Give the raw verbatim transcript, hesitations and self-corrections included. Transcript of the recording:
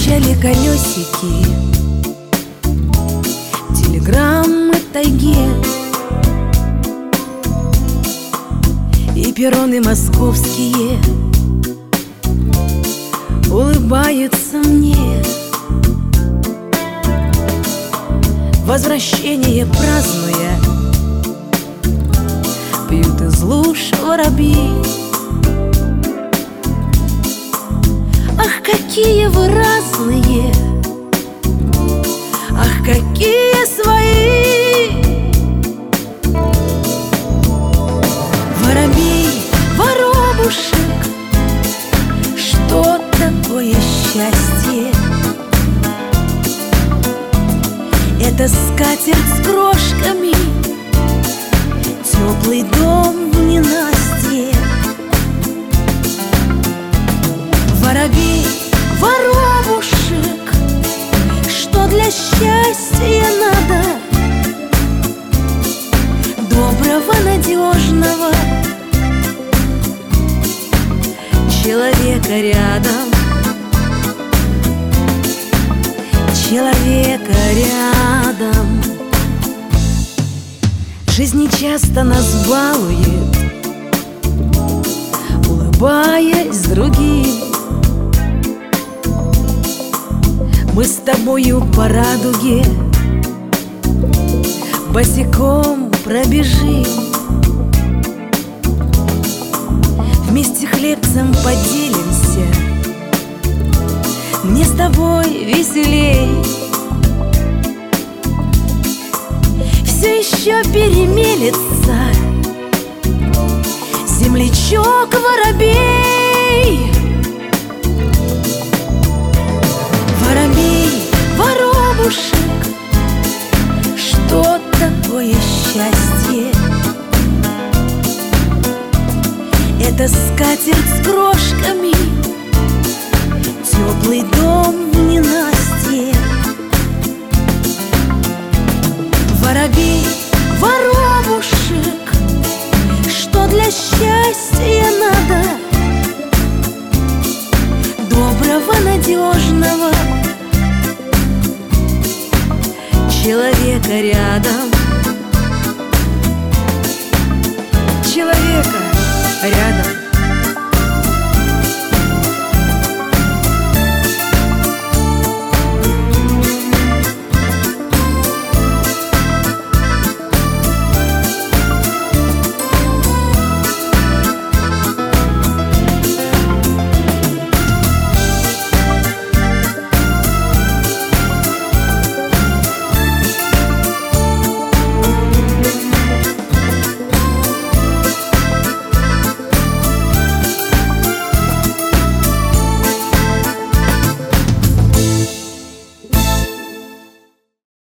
Застучали колесики телеграммы тайге, и перроны московские улыбаются мне. Возвращение празднуя, пьют из луж воробьи. Ах, какие вы разные! Ах, какие свои! Воробей, воробушек, что такое счастье? Это скатерть с крошками, теплый дом в ненастье. Воробей, воробушек, что для счастья надо? Доброго, надежного человека рядом, человека рядом. Жизнь нечасто нас балует, улыбаясь другим. Мы с тобою по радуге босиком пробежим, вместе хлебцем поделимся, мне с тобой веселей. Все еще перемелется землячок воробей. Воробей, воробушек, что такое счастье? Это скатерть с крошками, теплый дом в ненастье. Воробей, воробушек, что для счастья надо? Доброго, надежного человека рядом,